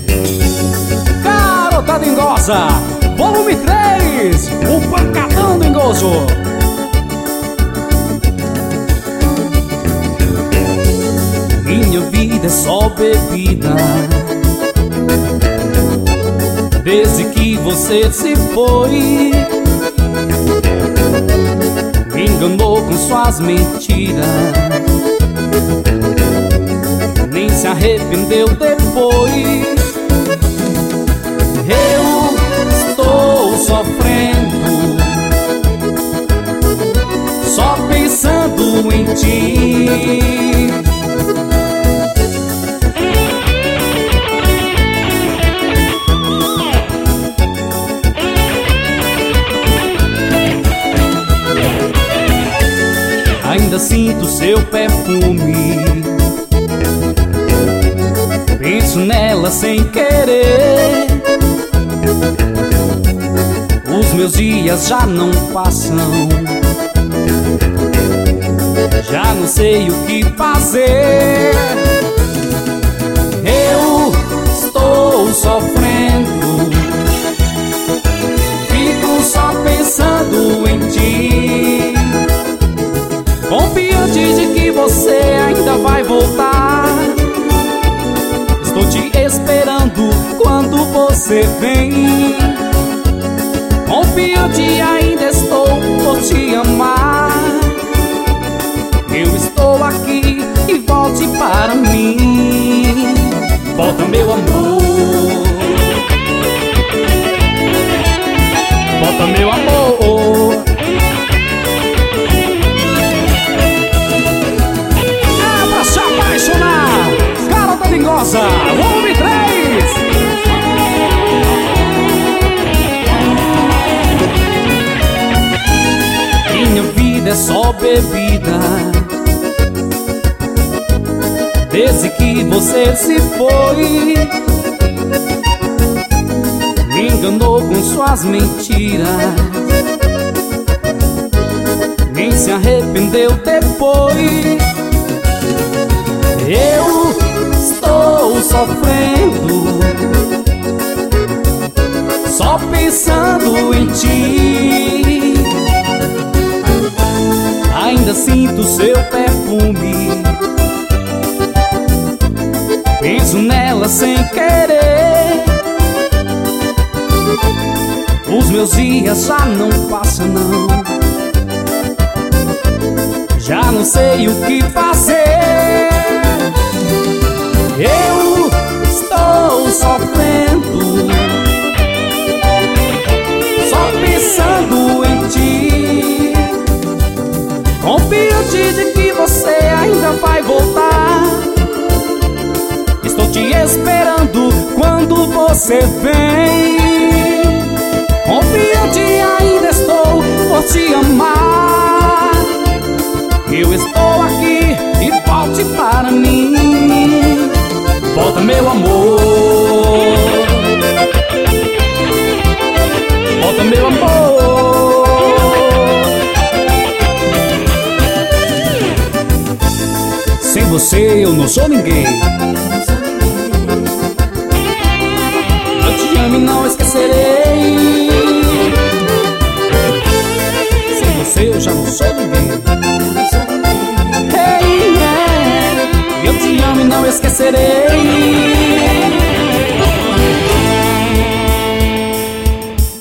Garota Dengosa, volume 3, o pancadão dengoso. Minha vida é só bebida, desde que você se foi. Me enganou com suas mentiras, nem se arrependeu depois. Eu estou sofrendo, só pensando em ti. Ainda sinto seu perfume, penso nela sem querer. Os meus dias já não passam, já não sei o que fazer. Eu estou sofrendo, fico só pensando em ti, confiante de que você ainda vai voltar. Estou te esperando quando você vem, confiante ainda estou por te amar. Eu estou aqui e volte para mim. Volta, meu amor, volta, meu amor. É pra se apaixonar, Garota Dengosa, volume 3. Minha vida é só bebida, desde que você se foi. Me enganou com suas mentiras, nem se arrependeu depois. Eu estou sofrendo, só pensando em ti. Ainda sinto seu perfume, penso nela sem querer. Os meus dias já não passam não, já não sei o que fazer. Eu estou sofrendo, só pensando em ti, confiante de que você ainda vai voltar. Estou te esperando quando você vem, confiante ainda estou por te amar. Eu estou aqui e volte para mim. Volta, meu amor, volta, meu amor. Sem você eu não sou ninguém. Eu te amo e não esquecerei. Sem você eu já não sou ninguém. Hey, yeah. Eu te amo e não esquecerei.